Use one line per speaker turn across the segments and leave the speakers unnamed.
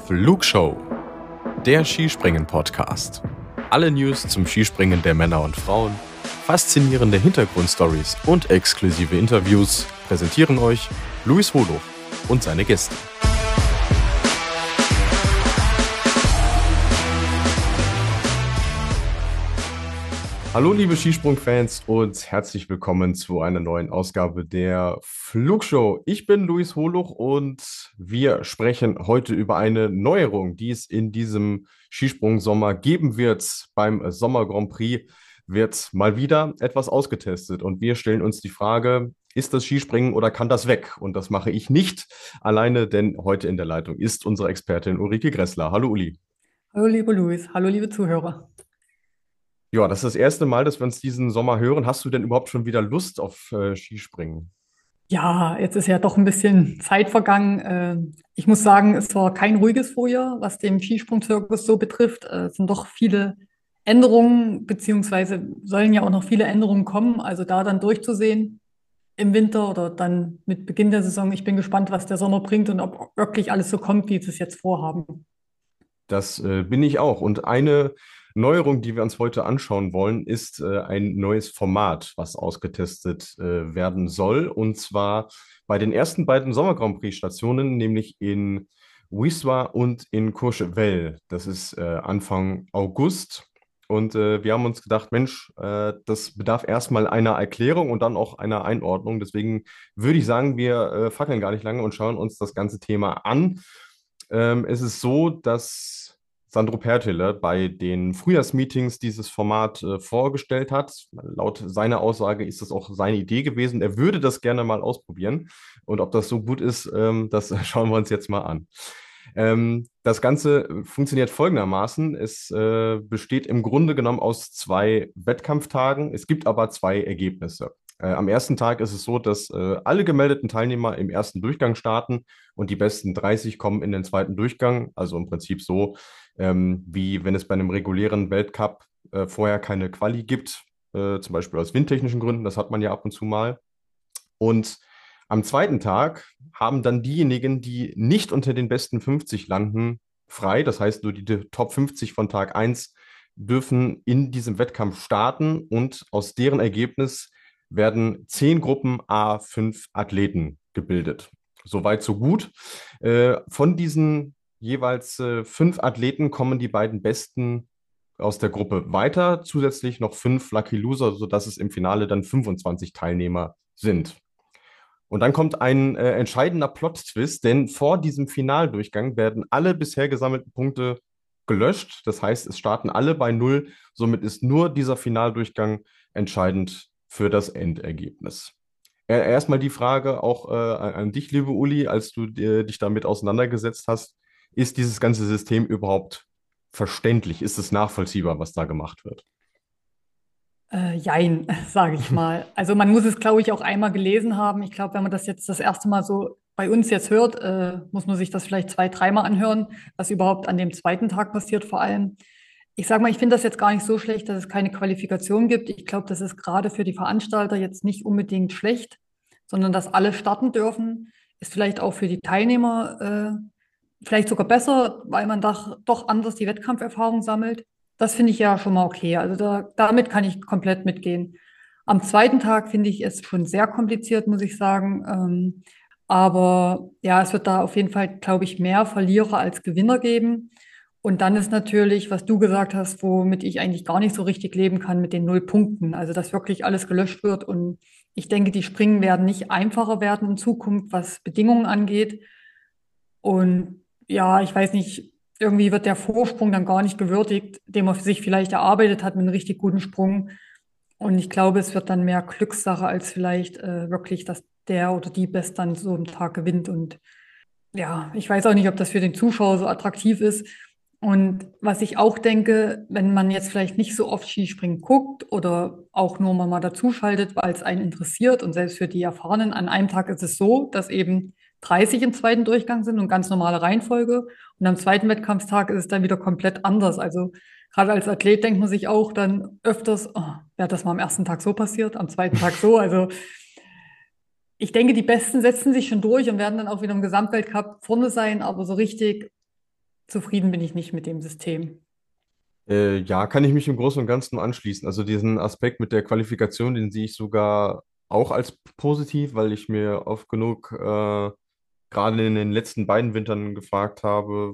Flugshow, der Skispringen-Podcast. Alle News zum Skispringen der Männer und Frauen, faszinierende Hintergrundstories und exklusive Interviews präsentieren euch Luis Holuch und seine Gäste. Hallo liebe Skisprung-Fans und herzlich willkommen zu einer neuen Ausgabe der Flugshow. Ich bin Luis Holuch und wir sprechen heute über eine Neuerung, die es in diesem Skisprung-Sommer geben wird. Beim Sommer Grand Prix wird mal wieder etwas ausgetestet und wir stellen uns die Frage, ist das Skispringen oder kann das weg? Und das mache ich nicht alleine, denn heute in der Leitung ist unsere Expertin Ulrike Gressler. Hallo Uli.
Hallo lieber Luis, hallo liebe Zuhörer.
Ja, das ist das erste Mal, dass wir uns diesen Sommer hören. Hast du denn überhaupt schon wieder Lust auf Skispringen?
Ja, jetzt ist ja doch ein bisschen Zeit vergangen. Ich muss sagen, es war kein ruhiges Vorjahr, was den Skisprungzirkus so betrifft. Es sind doch viele Änderungen, beziehungsweise sollen ja auch noch viele Änderungen kommen. Also da dann durchzusehen im Winter oder dann mit Beginn der Saison. Ich bin gespannt, was der Sommer bringt und ob wirklich alles so kommt, wie sie es jetzt vorhaben.
Das bin ich auch. Und eine Neuerung, die wir uns heute anschauen wollen, ist ein neues Format, was ausgetestet werden soll. Und zwar bei den ersten beiden Sommer Grand Prix Stationen, nämlich in Wisła und in Courchevel. Das ist Anfang August. Und wir haben uns gedacht, Mensch, das bedarf erstmal einer Erklärung und dann auch einer Einordnung. Deswegen würde ich sagen, wir fackeln gar nicht lange und schauen uns das ganze Thema an. Es ist so, dass Sandro Pertile bei den Frühjahrsmeetings dieses Format vorgestellt hat. Laut seiner Aussage ist das auch seine Idee gewesen. Er würde das gerne mal ausprobieren. Und ob das so gut ist, das schauen wir uns jetzt mal an. Das Ganze funktioniert folgendermaßen. Es besteht im Grunde genommen aus 2 Wettkampftagen. Es gibt aber 2 Ergebnisse. Am ersten Tag ist es so, dass alle gemeldeten Teilnehmer im ersten Durchgang starten und die besten 30 kommen in den zweiten Durchgang. Also im Prinzip so, wie wenn es bei einem regulären Weltcup vorher keine Quali gibt, zum Beispiel aus windtechnischen Gründen. Das hat man ja ab und zu mal. Und am zweiten Tag haben dann diejenigen, die nicht unter den besten 50 landen, frei. Das heißt, nur die Top 50 von Tag 1 dürfen in diesem Wettkampf starten und aus deren Ergebnis werden 10 Gruppen A5 Athleten gebildet. Soweit, so gut. Von diesen jeweils 5 Athleten kommen die beiden Besten aus der Gruppe weiter. Zusätzlich noch 5 Lucky Loser, sodass es im Finale dann 25 Teilnehmer sind. Und dann kommt ein entscheidender Plot-Twist, denn vor diesem Finaldurchgang werden alle bisher gesammelten Punkte gelöscht. Das heißt, es starten alle bei Null. Somit ist nur dieser Finaldurchgang entscheidend für das Endergebnis. Erstmal die Frage auch an dich, liebe Uli, als du dich damit auseinandergesetzt hast. Ist dieses ganze System überhaupt verständlich? Ist es nachvollziehbar, was da gemacht wird?
Jein, sage ich mal. Also man muss es, glaube ich, auch einmal gelesen haben. Ich glaube, wenn man das jetzt das erste Mal so bei uns jetzt hört, muss man sich das vielleicht 2, dreimal anhören, was überhaupt an dem zweiten Tag passiert vor allem. Ich sage mal, ich finde das jetzt gar nicht so schlecht, dass es keine Qualifikation gibt. Ich glaube, das ist gerade für die Veranstalter jetzt nicht unbedingt schlecht, sondern dass alle starten dürfen, ist vielleicht auch für die Teilnehmer vielleicht sogar besser, weil man doch anders die Wettkampferfahrung sammelt. Das finde ich ja schon mal okay. Also damit kann ich komplett mitgehen. Am zweiten Tag finde ich es schon sehr kompliziert, muss ich sagen. Aber ja, es wird da auf jeden Fall, glaube ich, mehr Verlierer als Gewinner geben. Und dann ist natürlich, was du gesagt hast, womit ich eigentlich gar nicht so richtig leben kann, mit den 0 Punkten. Also, dass wirklich alles gelöscht wird. Und ich denke, die Springen werden nicht einfacher werden in Zukunft, was Bedingungen angeht. Und ja, ich weiß nicht, irgendwie wird der Vorsprung dann gar nicht gewürdigt, den man sich vielleicht erarbeitet hat mit einem richtig guten Sprung. Und ich glaube, es wird dann mehr Glückssache als vielleicht wirklich, dass der oder die Best dann so einen Tag gewinnt. Und ja, ich weiß auch nicht, ob das für den Zuschauer so attraktiv ist. Und was ich auch denke, wenn man jetzt vielleicht nicht so oft Skispringen guckt oder auch nur mal dazuschaltet, weil es einen interessiert und selbst für die Erfahrenen, an einem Tag ist es so, dass eben 30 im zweiten Durchgang sind und ganz normale Reihenfolge. Und am zweiten Wettkampftag ist es dann wieder komplett anders. Also gerade als Athlet denkt man sich auch dann öfters, oh, wäre das mal am ersten Tag so passiert, am zweiten Tag so. Also ich denke, die Besten setzen sich schon durch und werden dann auch wieder im Gesamtweltcup vorne sein, aber so richtig zufrieden bin ich nicht mit dem System.
Ja, kann ich mich im Großen und Ganzen nur anschließen. Also diesen Aspekt mit der Qualifikation, den sehe ich sogar auch als positiv, weil ich mir oft genug gerade in den letzten beiden Wintern gefragt habe,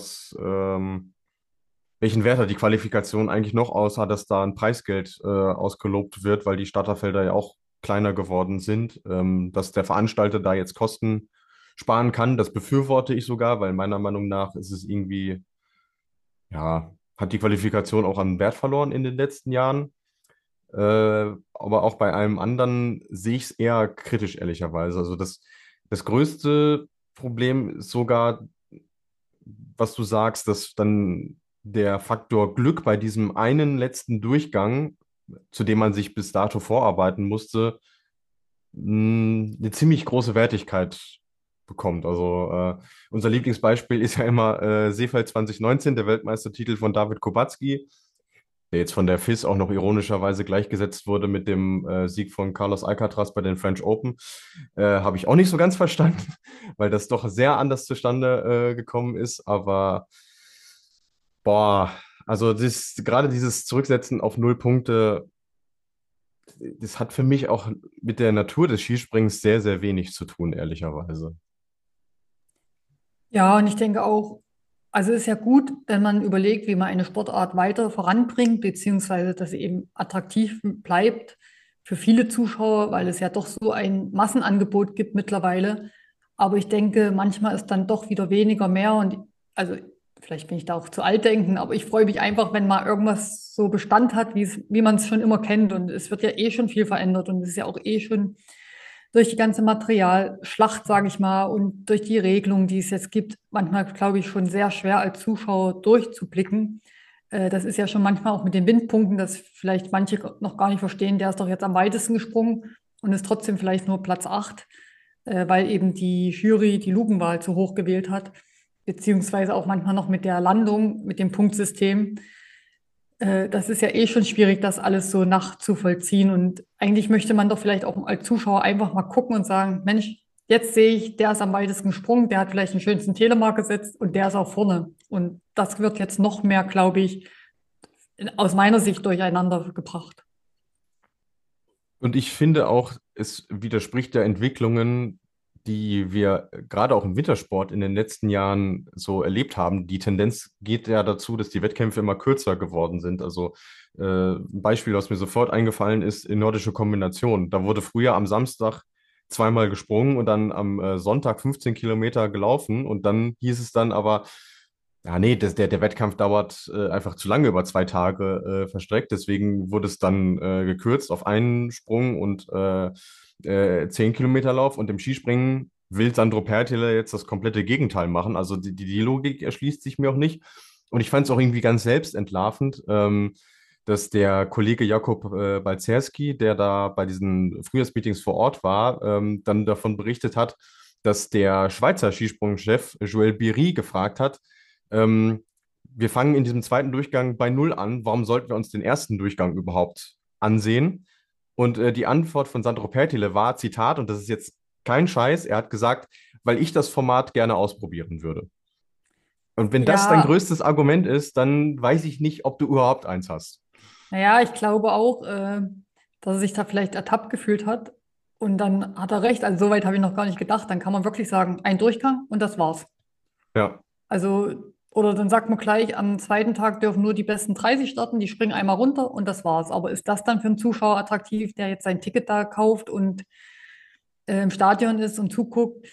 welchen Wert hat die Qualifikation eigentlich noch, außer dass da ein Preisgeld ausgelobt wird, weil die Starterfelder ja auch kleiner geworden sind. Dass der Veranstalter da jetzt Kosten sparen kann, das befürworte ich sogar, weil meiner Meinung nach ist es irgendwie, ja, hat die Qualifikation auch an Wert verloren in den letzten Jahren. Aber auch bei allem anderen sehe ich es eher kritisch, ehrlicherweise. Also das größte Problem ist sogar, was du sagst, dass dann der Faktor Glück bei diesem einen letzten Durchgang, zu dem man sich bis dato vorarbeiten musste, eine ziemlich große Wertigkeit bekommt. Also unser Lieblingsbeispiel ist ja immer Seefeld 2019, der Weltmeistertitel von David Kubacki, der jetzt von der FIS auch noch ironischerweise gleichgesetzt wurde mit dem Sieg von Carlos Alcaraz bei den French Open. Habe ich auch nicht so ganz verstanden, weil das doch sehr anders zustande gekommen ist. Aber boah, also gerade dieses Zurücksetzen auf 0 Punkte, das hat für mich auch mit der Natur des Skisprings sehr, sehr wenig zu tun, ehrlicherweise.
Ja, und ich denke auch, also es ist ja gut, wenn man überlegt, wie man eine Sportart weiter voranbringt, beziehungsweise dass sie eben attraktiv bleibt für viele Zuschauer, weil es ja doch so ein Massenangebot gibt mittlerweile. Aber ich denke, manchmal ist dann doch wieder weniger mehr und also vielleicht bin ich da auch zu alt denken, aber ich freue mich einfach, wenn mal irgendwas so Bestand hat, wie man es schon immer kennt. Und es wird ja eh schon viel verändert und es ist ja auch eh schon durch die ganze Materialschlacht, sage ich mal, und durch die Regelung, die es jetzt gibt, manchmal, glaube ich, schon sehr schwer als Zuschauer durchzublicken. Das ist ja schon manchmal auch mit den Windpunkten, dass vielleicht manche noch gar nicht verstehen, der ist doch jetzt am weitesten gesprungen und ist trotzdem vielleicht nur Platz 8, weil eben die Jury die Lugenwahl zu hoch gewählt hat, beziehungsweise auch manchmal noch mit der Landung, mit dem Punktsystem. Das ist ja eh schon schwierig, das alles so nachzuvollziehen. Und eigentlich möchte man doch vielleicht auch als Zuschauer einfach mal gucken und sagen, Mensch, jetzt sehe ich, der ist am weitesten gesprungen, der hat vielleicht den schönsten Telemark gesetzt und der ist auch vorne. Und das wird jetzt noch mehr, glaube ich, aus meiner Sicht durcheinander gebracht.
Und ich finde auch, es widerspricht der Entwicklungen, die wir gerade auch im Wintersport in den letzten Jahren so erlebt haben. Die Tendenz geht ja dazu, dass die Wettkämpfe immer kürzer geworden sind. Also ein Beispiel, was mir sofort eingefallen ist, in nordische Kombination. Da wurde früher am Samstag zweimal gesprungen und dann am Sonntag 15 Kilometer gelaufen. Und dann hieß es dann aber, ja, nee, der Wettkampf dauert einfach zu lange über 2 Tage verstreckt. Deswegen wurde es dann gekürzt auf einen Sprung und 10 Kilometer Lauf. Und im Skispringen will Sandro Pertile jetzt das komplette Gegenteil machen. Also die Logik erschließt sich mir auch nicht. Und ich fand es auch irgendwie ganz selbstentlarvend, dass der Kollege Jakob Balcerski, der da bei diesen Frühjahrsmeetings vor Ort war, dann davon berichtet hat, dass der Schweizer Skisprungchef Joël Biry gefragt hat, ähm, wir fangen in diesem zweiten Durchgang bei Null an. Warum sollten wir uns den ersten Durchgang überhaupt ansehen? Und die Antwort von Sandro Pertile war, Zitat, und das ist jetzt kein Scheiß, er hat gesagt, weil ich das Format gerne ausprobieren würde. Und wenn das dein
Ja,
größtes Argument ist, dann weiß ich nicht, ob du überhaupt eins hast.
naja, ich glaube auch, dass er sich da vielleicht ertappt gefühlt hat. Und dann hat er recht. Also so weit habe ich noch gar nicht gedacht. Dann kann man wirklich sagen, ein Durchgang und das war's.
Ja.
Also, oder dann sagt man gleich, am zweiten Tag dürfen nur die besten 30 starten, die springen einmal runter und das war's. Aber ist das dann für einen Zuschauer attraktiv, der jetzt sein Ticket da kauft und im Stadion ist und zuguckt?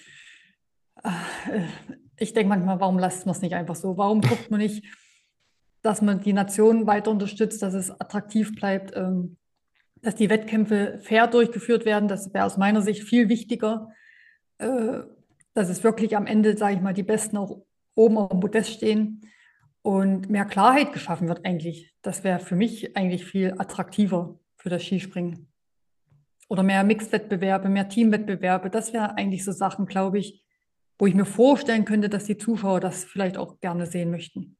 Äh, Ich denke manchmal, warum lässt man es nicht einfach so? Warum guckt man nicht, dass man die Nation weiter unterstützt, dass es attraktiv bleibt, dass die Wettkämpfe fair durchgeführt werden? Das wäre aus meiner Sicht viel wichtiger, äh, dass es wirklich am Ende, sage ich mal, die Besten auch oben auf dem Podest stehen und mehr Klarheit geschaffen wird eigentlich. Das wäre für mich eigentlich viel attraktiver für das Skispringen. Oder mehr Mixed-Wettbewerbe, mehr Teamwettbewerbe. Das wäre eigentlich so Sachen, glaube ich, wo ich mir vorstellen könnte, dass die Zuschauer das vielleicht auch gerne sehen möchten.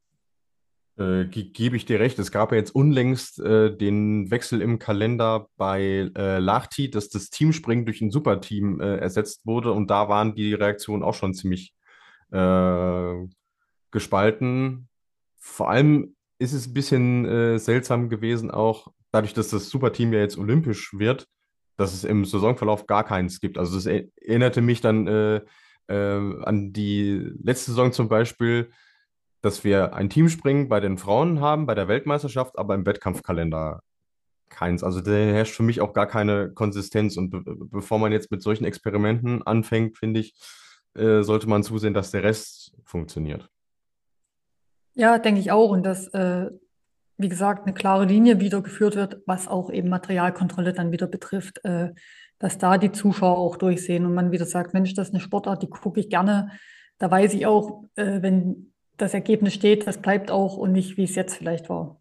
Gebe ich dir recht. Es gab ja jetzt unlängst den Wechsel im Kalender bei Lahti, dass das Teamspringen durch ein Superteam ersetzt wurde. Und da waren die Reaktionen auch schon ziemlich äh, gespalten. Vor allem ist es ein bisschen seltsam gewesen, auch dadurch, dass das Superteam ja jetzt olympisch wird, dass es im Saisonverlauf gar keins gibt. Also das erinnerte mich dann an die letzte Saison zum Beispiel, dass wir ein Teamspringen bei den Frauen haben, bei der Weltmeisterschaft, aber im Wettkampfkalender keins. Also da herrscht für mich auch gar keine Konsistenz. Und bevor man jetzt mit solchen Experimenten anfängt, finde ich, sollte man zusehen, dass der Rest funktioniert.
Ja, denke ich auch. Und dass, wie gesagt, eine klare Linie wieder geführt wird, was auch eben Materialkontrolle dann wieder betrifft, dass da die Zuschauer auch durchsehen und man wieder sagt, Mensch, das ist eine Sportart, die gucke ich gerne. Da weiß ich auch, wenn das Ergebnis steht, das bleibt auch und nicht, wie es jetzt vielleicht war.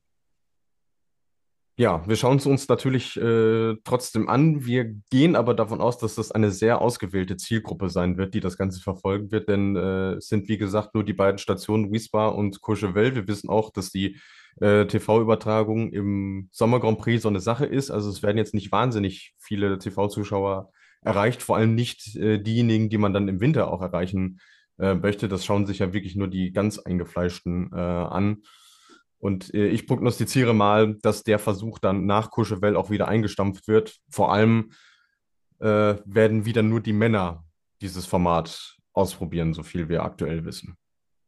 Ja, wir schauen es uns natürlich trotzdem an. Wir gehen aber davon aus, dass das eine sehr ausgewählte Zielgruppe sein wird, die das Ganze verfolgen wird, denn es sind, wie gesagt, nur die beiden Stationen Wismar und Courchevel. Wir wissen auch, dass die TV-Übertragung im Sommer Grand Prix so eine Sache ist. Also es werden jetzt nicht wahnsinnig viele TV-Zuschauer erreicht, vor allem nicht diejenigen, die man dann im Winter auch erreichen möchte. Das schauen sich ja wirklich nur die ganz Eingefleischten an. Und ich prognostiziere mal, dass der Versuch dann nach Courchevel auch wieder eingestampft wird. Vor allem werden wieder nur die Männer dieses Format ausprobieren, so viel wir aktuell wissen.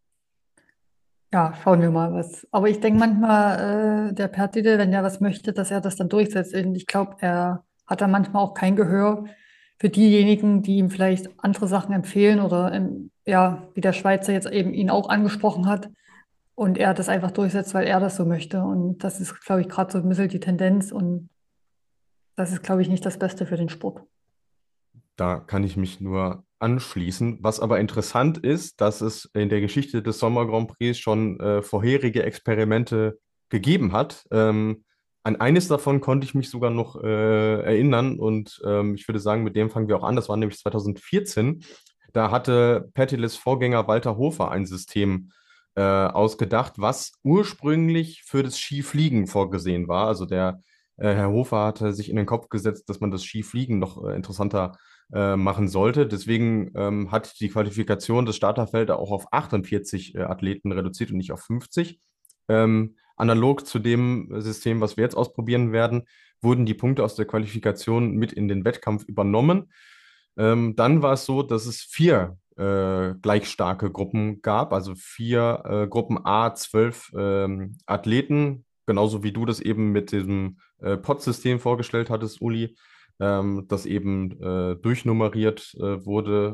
Ja, schauen wir mal was. Aber ich denke manchmal, der Pertide, wenn er was möchte, dass er das dann durchsetzt. Und ich glaube, er hat da manchmal auch kein Gehör für diejenigen, die ihm vielleicht andere Sachen empfehlen oder ja, wie der Schweizer jetzt eben ihn auch angesprochen hat und er das einfach durchsetzt, weil er das so möchte. Und das ist, glaube ich, gerade so ein bisschen die Tendenz und das ist, glaube ich, nicht das Beste für den Sport.
Da kann ich mich nur anschließen. Was aber interessant ist, dass es in der Geschichte des Sommer Grand Prix schon vorherige Experimente gegeben hat. An eines davon konnte ich mich sogar noch erinnern und ich würde sagen, mit dem fangen wir auch an. Das war nämlich 2014. Da hatte Pettiles Vorgänger Walter Hofer ein System ausgedacht, was ursprünglich für das Skifliegen vorgesehen war. Also der Herr Hofer hatte sich in den Kopf gesetzt, dass man das Skifliegen noch interessanter machen sollte. Deswegen hat die Qualifikation des Starterfelder auch auf 48 Athleten reduziert und nicht auf 50. Analog zu dem System, was wir jetzt ausprobieren werden, wurden die Punkte aus der Qualifikation mit in den Wettkampf übernommen. Dann war es so, dass es vier gleich starke Gruppen gab, also vier Gruppen A, 12 Athleten, genauso wie du das eben mit diesem Pot-System vorgestellt hattest, Uli, das eben durchnummeriert wurde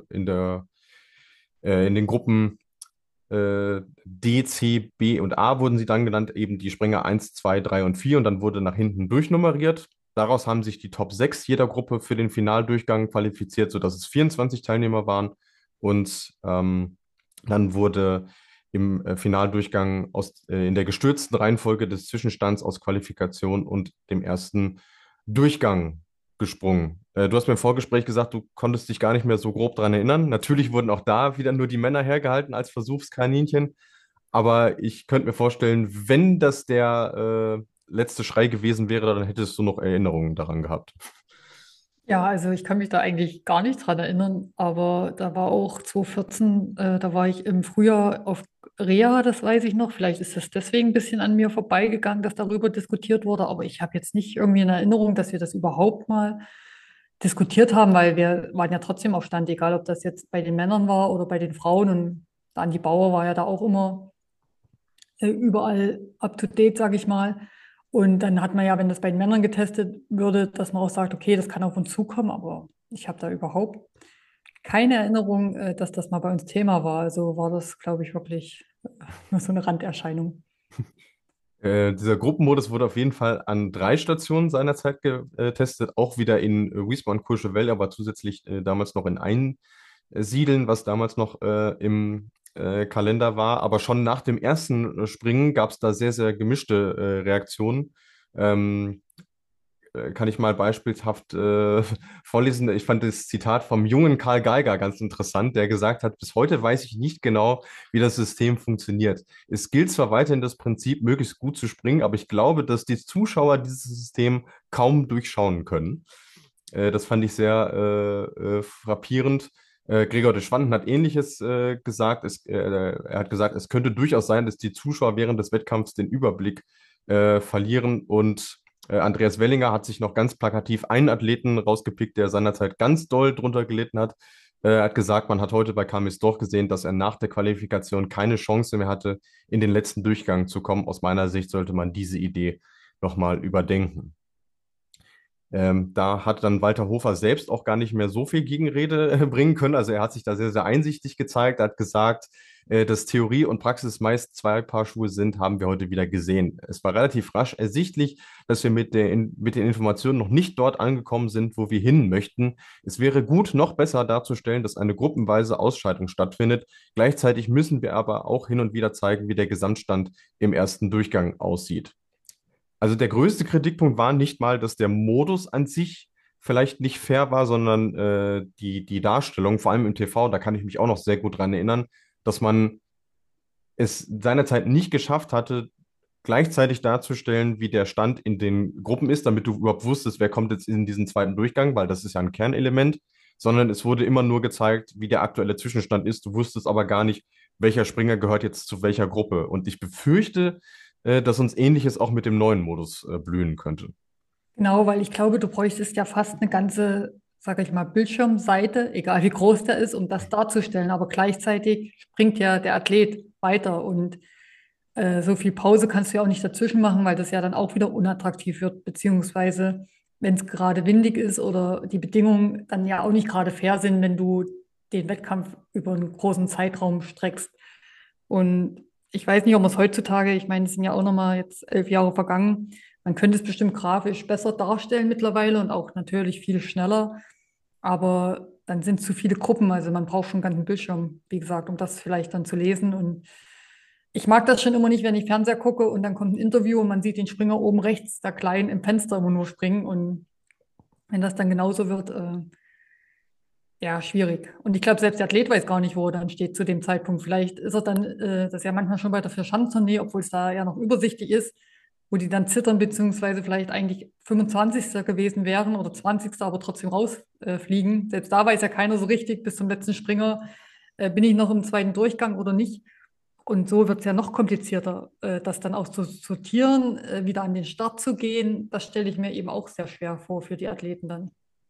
in den Gruppen D, C, B und A wurden sie dann genannt, eben die Springer 1, 2, 3 und 4 und dann wurde nach hinten durchnummeriert. Daraus haben sich die Top 6 jeder Gruppe für den Finaldurchgang qualifiziert, sodass es 24 Teilnehmer waren. Und dann wurde im Finaldurchgang in der gestürzten Reihenfolge des Zwischenstands aus Qualifikation und dem ersten Durchgang gesprungen. Du hast mir im Vorgespräch gesagt, du konntest dich gar nicht mehr so grob daran erinnern. Natürlich wurden auch da wieder nur die Männer hergehalten als Versuchskaninchen. Aber ich könnte mir vorstellen, wenn das der letzte Schrei gewesen wäre, dann hättest du noch Erinnerungen daran gehabt.
Ja, also ich kann mich da eigentlich gar nicht dran erinnern, aber da war auch 2014, da war ich im Frühjahr auf Reha, das weiß ich noch. Vielleicht ist das deswegen ein bisschen an mir vorbeigegangen, dass darüber diskutiert wurde, aber ich habe jetzt nicht irgendwie in Erinnerung, dass wir das überhaupt mal diskutiert haben, weil wir waren ja trotzdem auf Stand, egal ob das jetzt bei den Männern war oder bei den Frauen. Und Andi Bauer war ja da auch immer überall up to date, sage ich mal. Und dann hat man ja, wenn das bei den Männern getestet würde, dass man auch sagt, okay, das kann auf uns zukommen, aber ich habe da überhaupt keine Erinnerung, dass das mal bei uns Thema war. Also war das, glaube ich, wirklich nur so eine Randerscheinung.
Dieser Gruppenmodus wurde auf jeden Fall an 3 Stationen seinerzeit getestet, auch wieder in Wiesbaden und Courchevel, aber zusätzlich damals noch in Einsiedeln, was damals noch im Kalender war. Aber schon nach dem ersten Springen gab es da sehr, sehr gemischte Reaktionen. Ähm, kann ich mal beispielhaft vorlesen. Ich fand das Zitat vom jungen Karl Geiger ganz interessant, der gesagt hat, bis heute weiß ich nicht genau, wie das System funktioniert. Es gilt zwar weiterhin das Prinzip, möglichst gut zu springen, aber ich glaube, dass die Zuschauer dieses System kaum durchschauen können. Das fand ich sehr frappierend. Gregor de Schwanden hat Ähnliches gesagt. Er hat gesagt, es könnte durchaus sein, dass die Zuschauer während des Wettkampfs den Überblick verlieren. Und Andreas Wellinger hat sich noch ganz plakativ einen Athleten rausgepickt, der seinerzeit ganz doll drunter gelitten hat. Er hat gesagt, man hat heute bei Kamis doch gesehen, dass er nach der Qualifikation keine Chance mehr hatte, in den letzten Durchgang zu kommen. Aus meiner Sicht sollte man diese Idee nochmal überdenken. Da hat dann Walter Hofer selbst auch gar nicht mehr so viel Gegenrede bringen können. Also er hat sich da sehr, sehr einsichtig gezeigt. Er hat gesagt, dass Theorie und Praxis meist zwei Paar Schuhe sind, haben wir heute wieder gesehen. Es war relativ rasch ersichtlich, dass wir mit den Informationen noch nicht dort angekommen sind, wo wir hin möchten. Es wäre gut, noch besser darzustellen, dass eine gruppenweise Ausschaltung stattfindet. Gleichzeitig müssen wir aber auch hin und wieder zeigen, wie der Gesamtstand im ersten Durchgang aussieht. Also der größte Kritikpunkt war nicht mal, dass der Modus an sich vielleicht nicht fair war, sondern die Darstellung, vor allem im TV, da kann ich mich auch noch sehr gut dran erinnern, dass man es seinerzeit nicht geschafft hatte, gleichzeitig darzustellen, wie der Stand in den Gruppen ist, damit du überhaupt wusstest, wer kommt jetzt in diesen zweiten Durchgang, weil das ist ja ein Kernelement, sondern es wurde immer nur gezeigt, wie der aktuelle Zwischenstand ist. Du wusstest aber gar nicht, welcher Springer gehört jetzt zu welcher Gruppe. Und ich befürchte, dass uns Ähnliches auch mit dem neuen Modus blühen könnte.
Genau, weil ich glaube, du bräuchtest ja fast eine ganze, sage ich mal, Bildschirmseite, egal wie groß der ist, um das darzustellen. Aber gleichzeitig springt ja der Athlet weiter und so viel Pause kannst du ja auch nicht dazwischen machen, weil das ja dann auch wieder unattraktiv wird, beziehungsweise wenn es gerade windig ist oder die Bedingungen dann ja auch nicht gerade fair sind, wenn du den Wettkampf über einen großen Zeitraum streckst. Und ich weiß nicht, ob man es heutzutage, ich meine, es sind ja auch noch mal jetzt 11 Jahre vergangen, man könnte es bestimmt grafisch besser darstellen mittlerweile und auch natürlich viel schneller, aber dann sind zu viele Gruppen, also man braucht schon einen ganzen Bildschirm, wie gesagt, um das vielleicht dann zu lesen. Und ich mag das schon immer nicht, wenn ich Fernseher gucke und dann kommt ein Interview und man sieht den Springer oben rechts, da klein im Fenster immer nur springen. Und wenn das dann genauso wird, ja, schwierig. Und ich glaube, selbst der Athlet weiß gar nicht, wo er dann steht zu dem Zeitpunkt. Vielleicht ist er dann, das ist ja manchmal schon bei der Vierschanzentournee, obwohl es da ja noch übersichtlich ist, wo die dann zittern, beziehungsweise vielleicht eigentlich 25. gewesen wären oder 20., aber trotzdem rausfliegen. Selbst da weiß ja keiner so richtig bis zum letzten Springer, bin ich noch im zweiten Durchgang oder nicht. Und so wird es ja noch komplizierter, das dann auch zu sortieren, wieder an den Start zu gehen. Das stelle ich mir eben auch sehr schwer vor für die Athleten dann.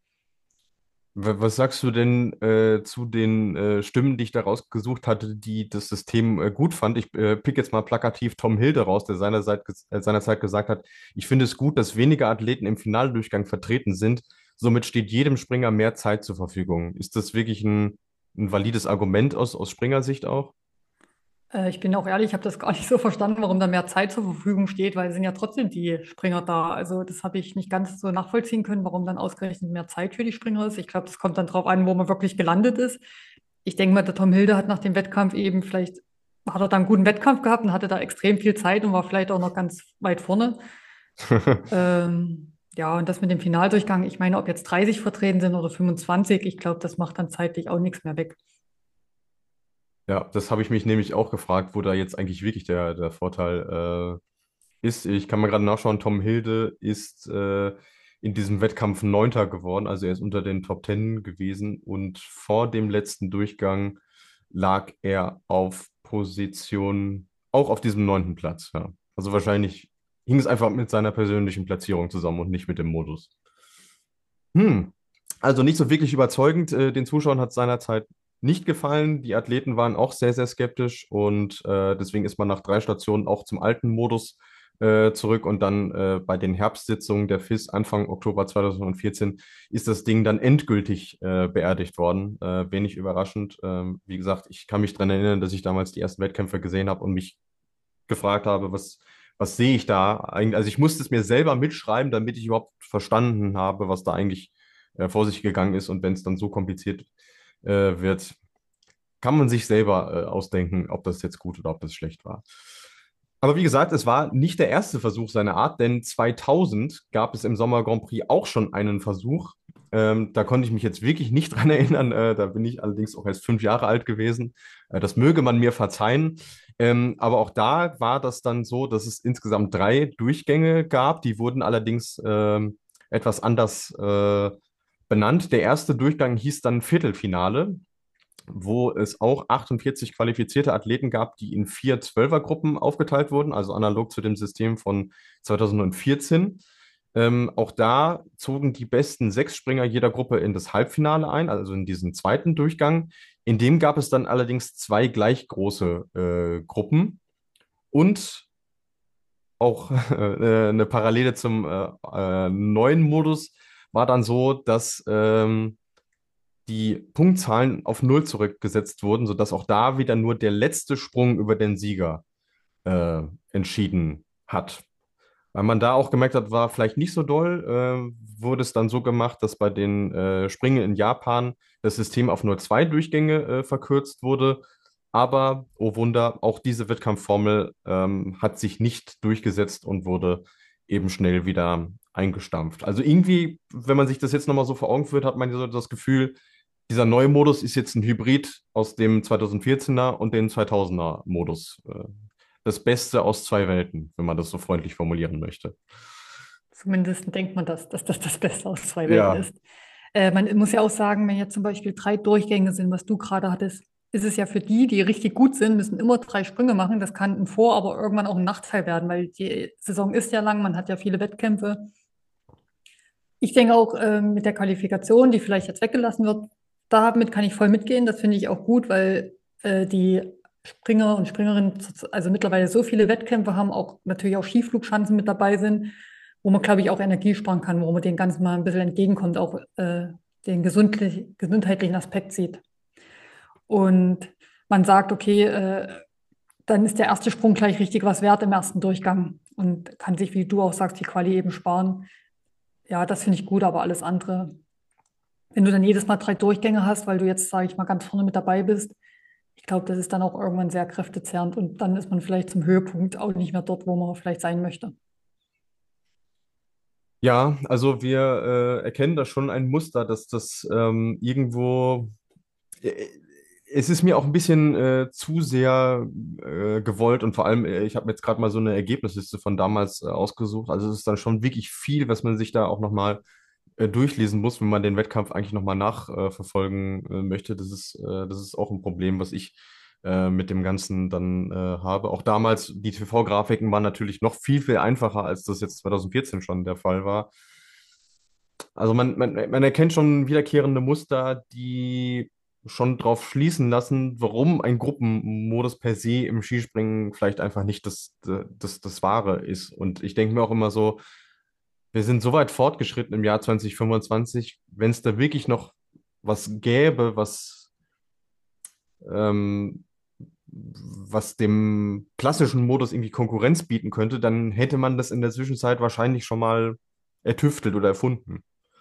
Was sagst du denn zu den Stimmen, die ich da rausgesucht hatte, die das System gut fand? Ich pick jetzt mal plakativ Tom Hilde raus, der seinerzeit gesagt hat, ich finde es gut, dass weniger Athleten im Finaldurchgang vertreten sind. Somit steht jedem Springer mehr Zeit zur Verfügung. Ist das wirklich ein valides Argument aus Springersicht auch?
Ich bin auch ehrlich, ich habe das gar nicht so verstanden, warum da mehr Zeit zur Verfügung steht, weil es sind ja trotzdem die Springer da. Also das habe ich nicht ganz so nachvollziehen können, warum dann ausgerechnet mehr Zeit für die Springer ist. Ich glaube, das kommt dann drauf an, wo man wirklich gelandet ist. Ich denke mal, der Tom Hilde hat nach dem Wettkampf eben vielleicht, hat er da einen guten Wettkampf gehabt und hatte da extrem viel Zeit und war vielleicht auch noch ganz weit vorne. Ja, und das mit dem Finaldurchgang, ich meine, ob jetzt 30 vertreten sind oder 25, ich glaube, das macht dann zeitlich auch nichts mehr weg.
Ja, das habe ich mich nämlich auch gefragt, wo da jetzt eigentlich wirklich der Vorteil ist. Ich kann mal gerade nachschauen, Tom Hilde ist in diesem Wettkampf Neunter geworden, also er ist unter den Top Ten gewesen und vor dem letzten Durchgang lag er auf Position, auch auf diesem neunten Platz. Ja. Also wahrscheinlich hing es einfach mit seiner persönlichen Platzierung zusammen und nicht mit dem Modus. Hm. Also nicht so wirklich überzeugend. Den Zuschauern hat es seinerzeit nicht gefallen. Die Athleten waren auch sehr, sehr skeptisch und deswegen ist man nach 3 Stationen auch zum alten Modus zurück und dann bei den Herbstsitzungen der FIS Anfang Oktober 2014 ist das Ding dann endgültig beerdigt worden. Wenig überraschend. Wie gesagt, ich kann mich daran erinnern, dass ich damals die ersten Wettkämpfe gesehen habe und mich gefragt habe, was sehe ich da eigentlich? Also ich musste es mir selber mitschreiben, damit ich überhaupt verstanden habe, was da eigentlich vor sich gegangen ist. Und wenn es dann so kompliziert wird, kann man sich selber ausdenken, ob das jetzt gut oder ob das schlecht war. Aber wie gesagt, es war nicht der erste Versuch seiner Art, denn 2000 gab es im Sommer Grand Prix auch schon einen Versuch. Da konnte ich mich jetzt wirklich nicht dran erinnern. Da bin ich allerdings auch erst 5 Jahre alt gewesen. Das möge man mir verzeihen. Aber auch da war das dann so, dass es insgesamt 3 Durchgänge gab. Die wurden allerdings etwas anders benannt. Der erste Durchgang hieß dann Viertelfinale. wo es auch 48 qualifizierte Athleten gab, die in vier Zwölfergruppen aufgeteilt wurden, also analog zu dem System von 2014. Auch da zogen die besten sechs Springer jeder Gruppe in das Halbfinale ein, also in diesen zweiten Durchgang. In dem gab es dann allerdings zwei gleich große Gruppen und auch eine Parallele zum neuen Modus war dann so, dass die Punktzahlen auf Null zurückgesetzt wurden, sodass auch da wieder nur der letzte Sprung über den Sieger äh, entschieden hat. Weil man da auch gemerkt hat, war vielleicht nicht so doll, wurde es dann so gemacht, dass bei den Springen in Japan das System auf nur zwei Durchgänge verkürzt wurde. Aber, oh Wunder, auch diese Wettkampfformel hat sich nicht durchgesetzt und wurde eben schnell wieder eingestampft. Also irgendwie, wenn man sich das jetzt nochmal so vor Augen führt, hat man so das Gefühl, dieser neue Modus ist jetzt ein Hybrid aus dem 2014er und dem 2000er Modus. Das Beste aus zwei Welten, wenn man das so freundlich formulieren möchte.
Zumindest denkt man das, dass das das Beste aus zwei Welten
Ja,
ist. Man muss ja auch sagen, wenn jetzt zum Beispiel drei Durchgänge sind, was du gerade hattest, ist es ja für die, die richtig gut sind, müssen immer drei Sprünge machen. Das kann ein Vor-, aber irgendwann auch ein Nachteil werden, weil die Saison ist ja lang, man hat ja viele Wettkämpfe. Ich denke auch mit der Qualifikation, die vielleicht jetzt weggelassen wird, damit kann ich voll mitgehen. Das finde ich auch gut, weil die Springer und Springerinnen also mittlerweile so viele Wettkämpfe haben, auch natürlich auch Skiflugschanzen mit dabei sind, wo man, glaube ich, auch Energie sparen kann, wo man den Ganzen mal ein bisschen entgegenkommt, auch den gesundheitlichen Aspekt sieht. Und man sagt, okay, dann ist der erste Sprung gleich richtig was wert im ersten Durchgang und kann sich, wie du auch sagst, die Quali eben sparen. Ja, das finde ich gut, aber alles andere, wenn du dann jedes Mal drei Durchgänge hast, weil du jetzt, sage ich mal, ganz vorne mit dabei bist, ich glaube, das ist dann auch irgendwann sehr kräftezehrend und dann ist man vielleicht zum Höhepunkt auch nicht mehr dort, wo man vielleicht sein möchte.
ja, also wir erkennen da schon ein Muster, dass das irgendwo, äh, es ist mir auch ein bisschen zu sehr gewollt und vor allem, ich habe mir jetzt gerade mal so eine Ergebnisliste von damals ausgesucht. Also es ist dann schon wirklich viel, was man sich da auch nochmal durchlesen muss, wenn man den Wettkampf eigentlich nochmal nachverfolgen möchte. Das ist auch ein Problem, was ich mit dem Ganzen dann habe. Auch damals, die TV-Grafiken waren natürlich noch viel, viel einfacher, als das jetzt 2014 schon der Fall war. Also man erkennt schon wiederkehrende Muster, die schon drauf schließen lassen, warum ein Gruppenmodus per se im Skispringen vielleicht einfach nicht das Wahre ist. Und ich denke mir auch immer so, wir sind so weit fortgeschritten im Jahr 2025, wenn es da wirklich noch was gäbe, ähm, was dem klassischen Modus irgendwie Konkurrenz bieten könnte, dann hätte man das in der Zwischenzeit wahrscheinlich schon mal ertüftelt oder erfunden.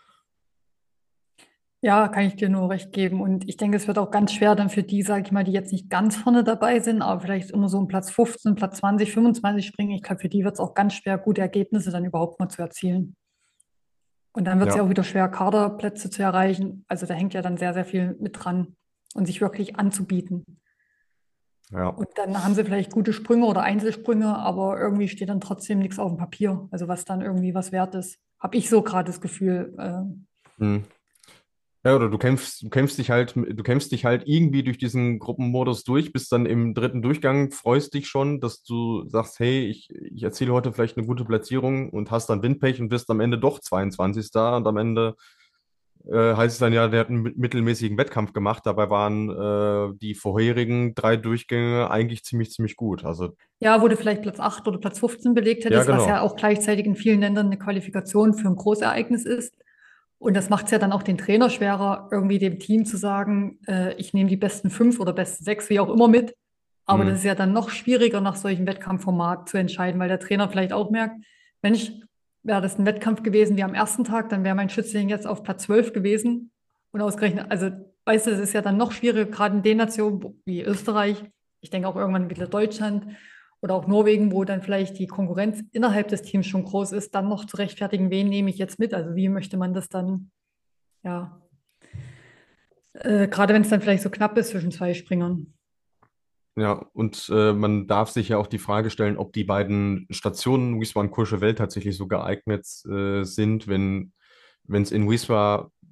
Ja, kann ich dir nur recht geben. Und ich denke, es wird auch ganz schwer dann für die, sage ich mal, die jetzt nicht ganz vorne dabei sind, aber vielleicht immer so um Platz 15, Platz 20, 25 springen. Ich glaube, für die wird es auch ganz schwer, gute Ergebnisse dann überhaupt mal zu erzielen. Und dann wird es ja
Ja,
auch wieder schwer, Kaderplätze zu erreichen. Also da hängt ja dann sehr, sehr viel mit dran und sich wirklich anzubieten.
ja.
Und dann haben sie vielleicht gute Sprünge oder Einzelsprünge, aber irgendwie steht dann trotzdem nichts auf dem Papier. Also was dann irgendwie was wert ist. Habe ich so gerade das Gefühl.
Hm. Ja, oder du kämpfst dich halt irgendwie durch diesen Gruppenmodus durch, bist dann im dritten Durchgang, freust dich schon, dass du sagst, hey, ich erziele heute vielleicht eine gute Platzierung und hast dann Windpech und bist am Ende doch 22. Und am Ende heißt es dann ja, der hat einen mittelmäßigen Wettkampf gemacht. Dabei waren die vorherigen drei Durchgänge eigentlich ziemlich gut. Also,
Ja, wo du vielleicht Platz 8 oder Platz 15 belegt
ja,
hättest, was ja
genau.
auch gleichzeitig in vielen Ländern eine Qualifikation für ein Großereignis ist. Und das macht es ja dann auch den Trainer schwerer, irgendwie dem Team zu sagen, ich nehme die besten 5 oder besten 6, wie auch immer mit. Aber das
Hm.
ist ja dann noch schwieriger, nach solchem Wettkampfformat zu entscheiden, weil der Trainer vielleicht auch merkt, Mensch, wäre das ein Wettkampf gewesen wie am ersten Tag, dann wäre mein Schützling jetzt auf Platz 12 gewesen. Und ausgerechnet, also weißt du, es ist ja dann noch schwieriger, gerade in den Nationen wie Österreich, ich denke auch irgendwann wieder Deutschland oder auch Norwegen, wo dann vielleicht die Konkurrenz innerhalb des Teams schon groß ist, dann noch zu rechtfertigen, wen nehme ich jetzt mit? Also wie möchte man das dann, ja, gerade wenn es dann vielleicht so knapp ist zwischen zwei Springern.
Ja, und man darf sich ja auch die Frage stellen, ob die beiden Stationen Wiesbaden und Courchevel tatsächlich so geeignet sind, wenn es in Wiesbaden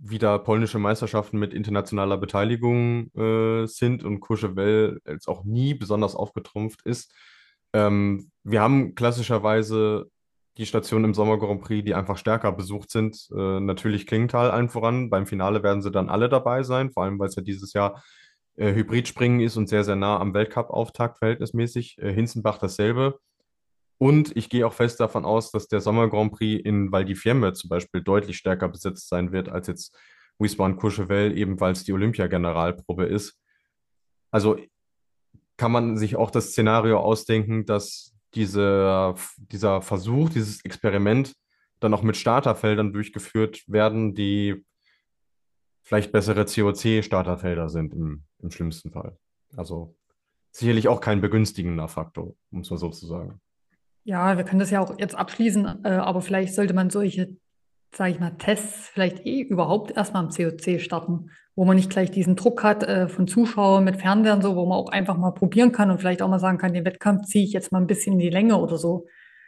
wieder polnische Meisterschaften mit internationaler Beteiligung sind und Courchevel jetzt auch nie besonders aufgetrumpft ist. Wir haben klassischerweise die Stationen im Sommer Grand Prix, die einfach stärker besucht sind. Natürlich Klingenthal allen voran. Beim Finale werden sie dann alle dabei sein, vor allem weil es ja dieses Jahr Hybridspringen ist und sehr, sehr nah am Weltcup-Auftakt verhältnismäßig. Hinzenbach dasselbe. Und ich gehe auch fest davon aus, dass der Sommer Grand Prix in Val di Fiemme zum Beispiel deutlich stärker besetzt sein wird als jetzt Wiesbaden-Courchevel, eben weil es die Olympia-Generalprobe ist. Also kann man sich auch das Szenario ausdenken, dass dieser Versuch, dieses Experiment dann auch mit Starterfeldern durchgeführt werden, die vielleicht bessere COC-Starterfelder sind im schlimmsten Fall. Also sicherlich auch kein begünstigender Faktor, muss man sozusagen.
Ja, wir können das ja auch jetzt abschließen, aber vielleicht sollte man solche, sage ich mal, Tests vielleicht überhaupt erstmal im COC starten, wo man nicht gleich diesen Druck hat von Zuschauern mit Fernsehern, so, wo man auch einfach mal probieren kann und vielleicht auch mal sagen kann, den Wettkampf ziehe ich jetzt mal ein bisschen in die Länge oder so.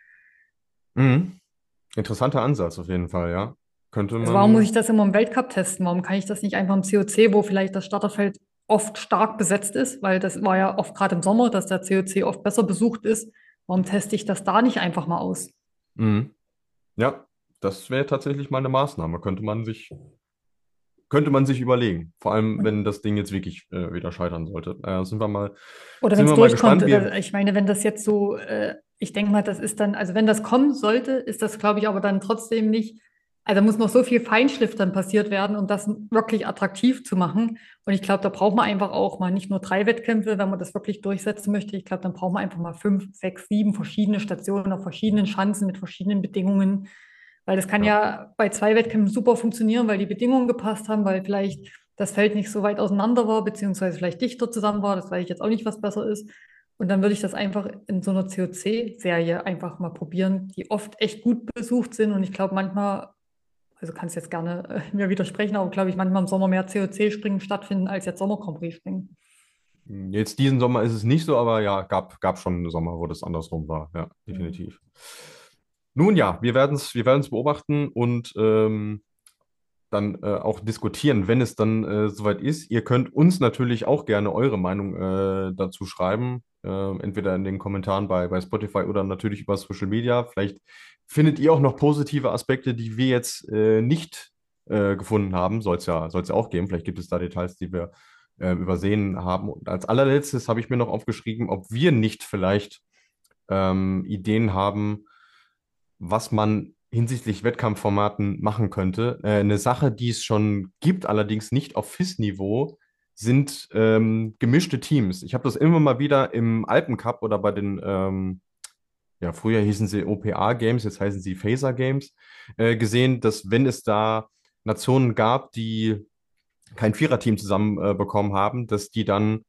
Mhm. Interessanter Ansatz auf jeden Fall, ja. Könnte
Also warum muss ich
man.
das immer im Weltcup testen? Warum kann ich das nicht einfach im COC, wo vielleicht das Starterfeld oft stark besetzt ist, weil das war ja oft gerade im Sommer, dass der COC oft besser besucht ist. Warum teste ich das da nicht einfach mal aus?
Mhm. Ja, das wäre tatsächlich mal eine Maßnahme. Könnte man sich überlegen. Vor allem,
Und,
wenn das Ding jetzt wirklich wieder scheitern sollte.
oder wenn
Sind
es
wir mal
durchkommt,
gespannt.
ich meine, wenn das jetzt so, ich denke mal, das ist dann, also wenn das kommen sollte, ist das, glaube ich, aber dann trotzdem nicht, also muss noch so viel Feinschliff dann passiert werden, um das wirklich attraktiv zu machen. Und ich glaube, da braucht man einfach auch mal nicht nur 3 Wettkämpfe, wenn man das wirklich durchsetzen möchte. Ich glaube, dann braucht man einfach mal 5, 6, 7 verschiedene Stationen auf verschiedenen Schanzen mit verschiedenen Bedingungen. Weil das kann
Ja.
ja bei 2 Wettkämpfen super funktionieren, weil die Bedingungen gepasst haben, weil vielleicht das Feld nicht so weit auseinander war, beziehungsweise vielleicht dichter zusammen war. Das weiß ich jetzt auch nicht, was besser ist. Und dann würde ich das einfach in so einer COC-Serie einfach mal probieren, die oft echt gut besucht sind. Und ich glaube manchmal, also kannst jetzt gerne mir widersprechen, aber glaube ich, manchmal im Sommer mehr COC-Springen stattfinden als jetzt Sommer-Grand Prix-Springen.
Jetzt diesen Sommer ist es nicht so, aber ja, gab schon einen Sommer, wo das andersrum war. Ja, definitiv. Nun ja, wir werden's beobachten und dann auch diskutieren, wenn es dann soweit ist. Ihr könnt uns natürlich auch gerne eure Meinung dazu schreiben, entweder in den Kommentaren bei Spotify oder natürlich über Social Media. Vielleicht findet ihr auch noch positive Aspekte, die wir jetzt nicht gefunden haben. Soll es ja auch geben. Vielleicht gibt es da Details, die wir übersehen haben. Und als allerletztes habe ich mir noch aufgeschrieben, ob wir nicht vielleicht Ideen haben, was man hinsichtlich Wettkampfformaten machen könnte. Eine Sache, die es schon gibt, allerdings nicht auf FIS-Niveau, sind gemischte Teams. Ich habe das immer mal wieder im Alpencup oder bei den, ja, früher hießen sie OPA-Games, jetzt heißen sie Phaser-Games, gesehen, dass wenn es da Nationen gab, die kein Viererteam zusammen bekommen haben, dass die dann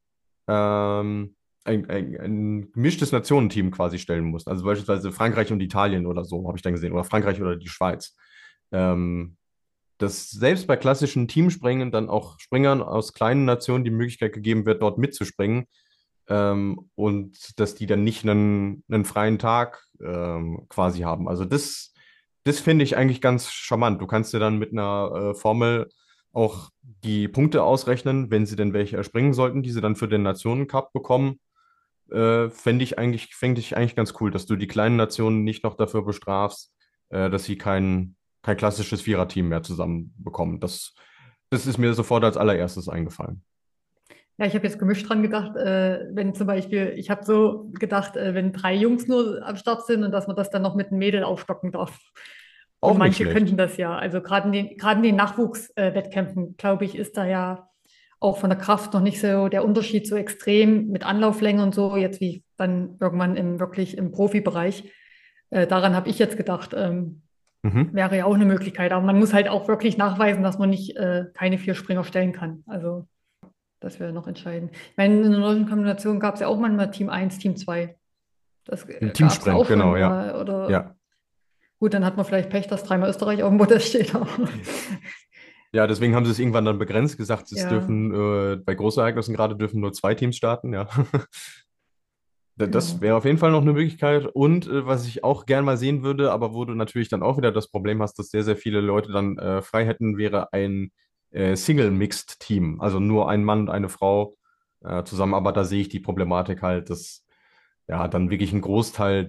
ein gemischtes Nationenteam quasi stellen mussten. Also beispielsweise Frankreich und Italien oder so, habe ich dann gesehen. Oder Frankreich oder die Schweiz. Ähm, Dass selbst bei klassischen Teamspringen dann auch Springern aus kleinen Nationen die Möglichkeit gegeben wird, dort mitzuspringen. Und dass die dann nicht einen freien Tag quasi haben. Also das finde ich eigentlich ganz charmant. Du kannst dir dann mit einer Formel auch die Punkte ausrechnen, wenn sie denn welche erspringen sollten, die sie dann für den Nationencup bekommen. Fände ich eigentlich ganz cool, dass du die kleinen Nationen nicht noch dafür bestrafst, dass sie kein klassisches Viererteam mehr zusammenbekommen. Das ist mir sofort als allererstes eingefallen.
Ja, ich habe jetzt gemischt dran gedacht, wenn zum Beispiel, ich habe so gedacht, wenn 3 Jungs nur am Start sind und dass man das dann noch mit einem Mädel aufstocken darf. Und
Auch nicht
manche
schlecht.
könnten das ja. Also gerade in den Nachwuchswettkämpfen, glaube ich, ist da ja auch von der Kraft noch nicht so der Unterschied so extrem mit Anlauflänge und so, jetzt wie dann irgendwann wirklich im Profibereich. Daran habe ich jetzt gedacht,
Mhm.
wäre ja auch eine Möglichkeit. Aber man muss halt auch wirklich nachweisen, dass man nicht keine 4 Springer stellen kann. Also das wäre noch entscheidend. Ich meine, in der nordischen Kombination gab es ja auch manchmal Team 1, Team 2. Das
Im
gab es ja
Teamsprint,
auch schon.
genau, ja.
Oder
Ja.
gut, dann hat man vielleicht Pech, dass dreimal Österreich auf dem Podest steht. Aber
Ja, deswegen haben sie es irgendwann dann begrenzt, gesagt, es
ja,
dürfen bei Großereignissen gerade dürfen nur 2 Teams starten, ja. Das
Genau.
wäre auf jeden Fall noch eine Möglichkeit. Und was ich auch gern mal sehen würde, aber wo du natürlich dann auch wieder das Problem hast, dass sehr, sehr viele Leute dann frei hätten, wäre ein Single-Mixed-Team. Also nur ein Mann und eine Frau zusammen. Aber da sehe ich die Problematik halt, dass ja dann wirklich ein Großteil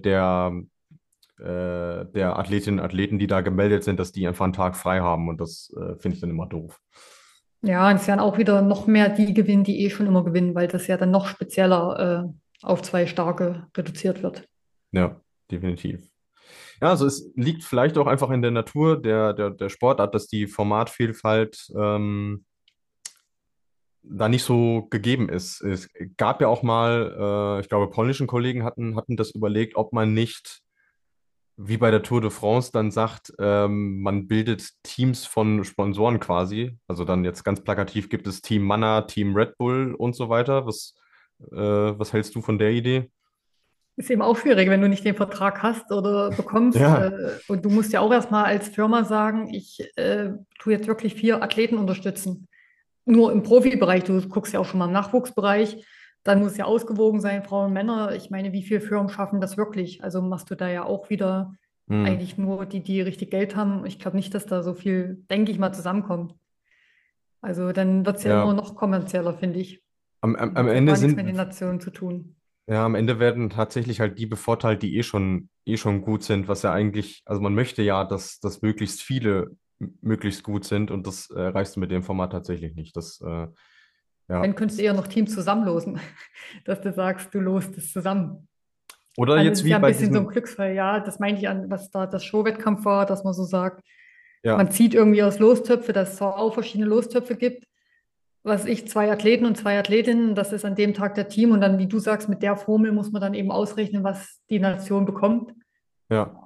der Athletinnen und Athleten, die da gemeldet sind, dass die einfach einen Tag frei haben. Und das finde ich dann immer doof.
Ja, und es werden auch wieder noch mehr die gewinnen, die eh schon immer gewinnen, weil das ja dann noch spezieller auf zwei Starke reduziert wird.
Ja, definitiv. Ja, also es liegt vielleicht auch einfach in der Natur der Sportart, dass die Formatvielfalt da nicht so gegeben ist. Es gab ja auch mal, ich glaube, polnischen Kollegen hatten das überlegt, ob man nicht, wie bei der Tour de France, dann sagt, man bildet Teams von Sponsoren quasi. Also dann jetzt ganz plakativ gibt es Team Manna, Team Red Bull und so weiter. Was hältst du von der Idee?
Ist eben auch schwierig, wenn du nicht den Vertrag hast oder bekommst.
Ja,
Und du musst ja auch erstmal als Firma sagen, ich tue jetzt wirklich 4 Athleten unterstützen. Nur im Profibereich, du guckst ja auch schon mal im Nachwuchsbereich, dann muss ja ausgewogen sein, Frauen, Männer. Ich meine, wie viele Firmen schaffen das wirklich? Also machst du da ja auch wieder
hm,
eigentlich nur die, die richtig Geld haben. Ich glaube nicht, dass da so viel, denke ich mal, zusammenkommt. Also dann wird es ja immer
ja.
noch kommerzieller, finde ich.
Am
Hat ja
Ende
gar nichts mit den
sind,
Nationen zu tun.
Ja, am Ende werden tatsächlich halt die bevorteilt, die eh schon gut sind, was ja eigentlich, also man möchte ja, dass möglichst viele möglichst gut sind und das reichst du mit dem Format tatsächlich nicht. Ja.
Wenn könntest du eher noch Teams zusammenlosen, dass du sagst, du lost es zusammen.
Oder
Dann ist
jetzt
es
wie
ja ein
bei
bisschen so ein
diesem,
Glücksfall, ja. Das meinte ich an, was da das Showwettkampf war, dass man so sagt,
ja,
man zieht irgendwie aus Lostöpfe, dass es auch verschiedene Lostöpfe gibt. Was ich, 2 Athleten und 2 Athletinnen, das ist an dem Tag der Team. Und dann, wie du sagst, mit der Formel muss man dann eben ausrechnen, was die Nation bekommt.
ja.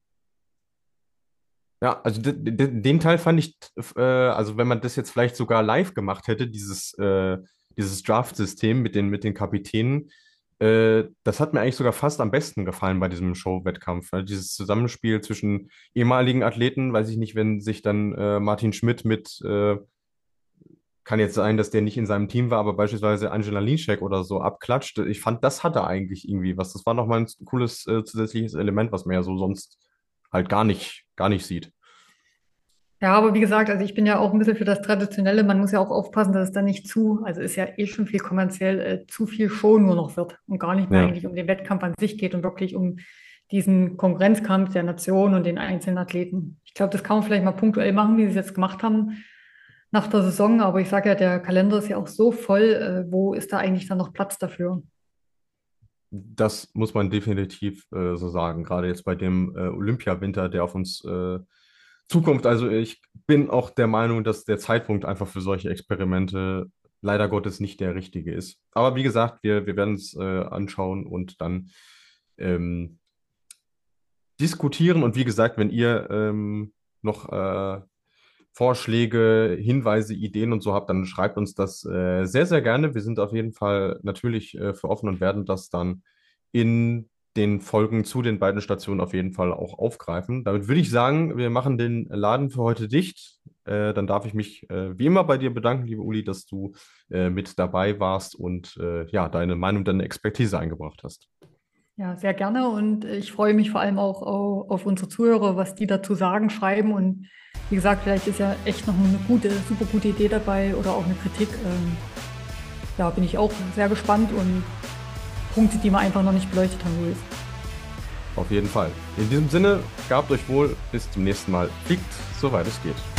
Ja, also den Teil fand ich, also wenn man das jetzt vielleicht sogar live gemacht hätte, dieses Draft-System mit den Kapitänen, das hat mir eigentlich sogar fast am besten gefallen bei diesem Show-Wettkampf. Ne? Dieses Zusammenspiel zwischen ehemaligen Athleten, weiß ich nicht, wenn sich dann Martin Schmidt kann jetzt sein, dass der nicht in seinem Team war, aber beispielsweise Angela Linschek oder so abklatscht. Ich fand, das hatte eigentlich irgendwie was. Das war nochmal ein cooles zusätzliches Element, was man ja so sonst halt gar nicht sieht.
Ja, aber wie gesagt, also ich bin ja auch ein bisschen für das Traditionelle. Man muss ja auch aufpassen, dass es dann nicht also ist ja eh schon viel kommerziell, zu viel Show nur noch wird und gar nicht mehr
Ja.
eigentlich um den Wettkampf an sich geht und wirklich um diesen Konkurrenzkampf der Nation und den einzelnen Athleten. Ich glaube, das kann man vielleicht mal punktuell machen, wie sie es jetzt gemacht haben nach der Saison. Aber ich sage ja, der Kalender ist ja auch so voll. Wo ist da eigentlich dann noch Platz dafür?
Das muss man definitiv so sagen, gerade jetzt bei dem Olympiawinter, der auf uns zukommt. Also ich bin auch der Meinung, dass der Zeitpunkt einfach für solche Experimente leider Gottes nicht der richtige ist. Aber wie gesagt, wir werden es anschauen und dann ähm, diskutieren. Und wie gesagt, wenn ihr noch Vorschläge, Hinweise, Ideen und so habt, dann schreibt uns das sehr, sehr gerne. Wir sind auf jeden Fall natürlich für offen und werden das dann in den Folgen zu den beiden Stationen auf jeden Fall auch aufgreifen. Damit würde ich sagen, wir machen den Laden für heute dicht. Dann darf ich mich wie immer bei dir bedanken, liebe Uli, dass du mit dabei warst und ja, deine Meinung, deine Expertise eingebracht hast.
Ja, sehr gerne. Und ich freue mich vor allem auch auf unsere Zuhörer, was die dazu sagen, schreiben. Und wie gesagt, vielleicht ist ja echt noch eine gute, super gute Idee dabei oder auch eine Kritik. Ja, bin ich auch sehr gespannt und Punkte, die wir einfach noch nicht beleuchtet haben, Luis.
Auf jeden Fall. In diesem Sinne, gehabt euch wohl, bis zum nächsten Mal. Fliegt, soweit es geht.